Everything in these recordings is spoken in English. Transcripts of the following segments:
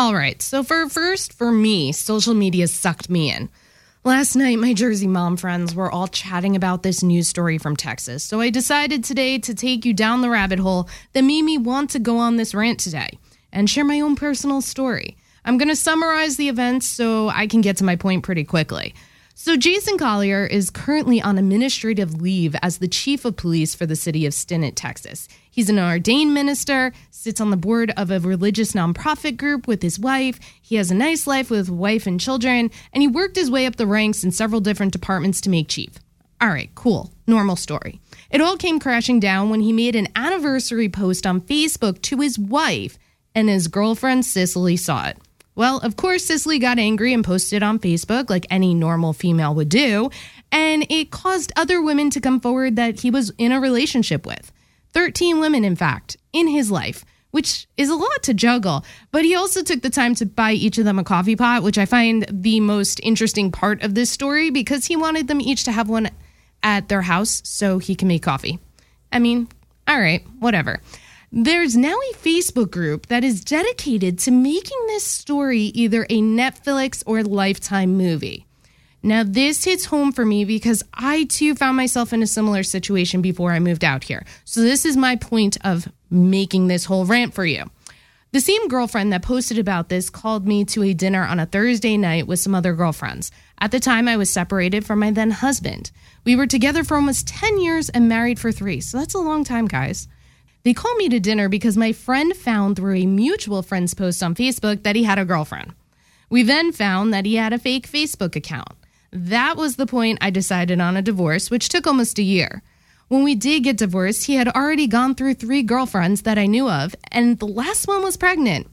All right, so for me, social media sucked me in. Last night, my Jersey mom friends were all chatting about this news story from Texas, so I decided today to take you down the rabbit hole that made me want to go on this rant today and share my own personal story. I'm going to summarize the events so I can get to my point pretty quickly. So Jason Collier is currently on administrative leave as the chief of police for the city of Stinnett, Texas. He's an ordained minister, sits on the board of a religious nonprofit group with his wife. He has a nice life with wife and children, and he worked his way up the ranks in several different departments to make chief. All right, cool. Normal story. It all came crashing down when he made an anniversary post on Facebook to his wife, and his girlfriend Cicely saw it. Well, of course, Cicely got angry and posted on Facebook like any normal female would do, and it caused other women to come forward that he was in a relationship with. 13 women, in fact, in his life, which is a lot to juggle. But he also took the time to buy each of them a coffee pot, which I find the most interesting part of this story because he wanted them each to have one at their house so he can make coffee. I mean, all right, whatever. There's now a Facebook group that is dedicated to making this story either a Netflix or Lifetime movie. Now, this hits home for me because I, too, found myself in a similar situation before I moved out here. So this is my point of making this whole rant for you. The same girlfriend that posted about this called me to a dinner on a Thursday night with some other girlfriends. At the time, I was separated from my then husband. We were together for almost 10 years and married for 3, so that's a long time, guys. They called me to dinner because my friend found through a mutual friend's post on Facebook that he had a girlfriend. We then found that he had a fake Facebook account. That was the point I decided on a divorce, which took almost a year. When we did get divorced, he had already gone through 3 girlfriends that I knew of, and the last one was pregnant.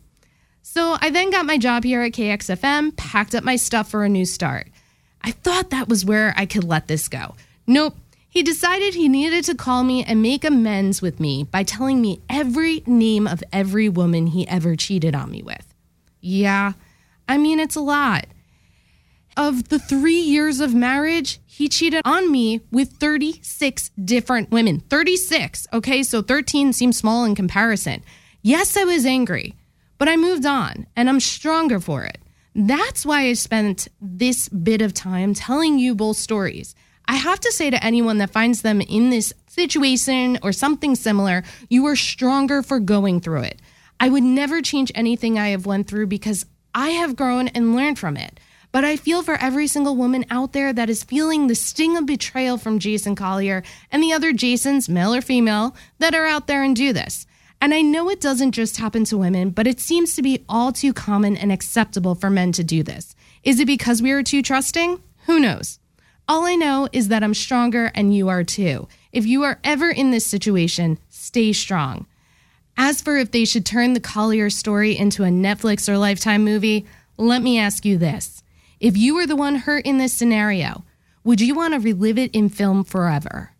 So I then got my job here at KXFM, packed up my stuff for a new start. I thought that was where I could let this go. Nope. He decided he needed to call me and make amends with me by telling me every name of every woman he ever cheated on me with. Yeah, I mean, it's a lot. Of the 3 years of marriage, he cheated on me with 36 different women. 36, okay? So 13 seems small in comparison. Yes, I was angry, but I moved on, and I'm stronger for it. That's why I spent this bit of time telling you both stories. I have to say to anyone that finds them in this situation or something similar, you are stronger for going through it. I would never change anything I have went through because I have grown and learned from it. But I feel for every single woman out there that is feeling the sting of betrayal from Jason Collier and the other Jasons, male or female, that are out there and do this. And I know it doesn't just happen to women, but it seems to be all too common and acceptable for men to do this. Is it because we are too trusting? Who knows? All I know is that I'm stronger and you are too. If you are ever in this situation, stay strong. As for if they should turn the Collier story into a Netflix or Lifetime movie, let me ask you this. If you were the one hurt in this scenario, would you want to relive it in film forever?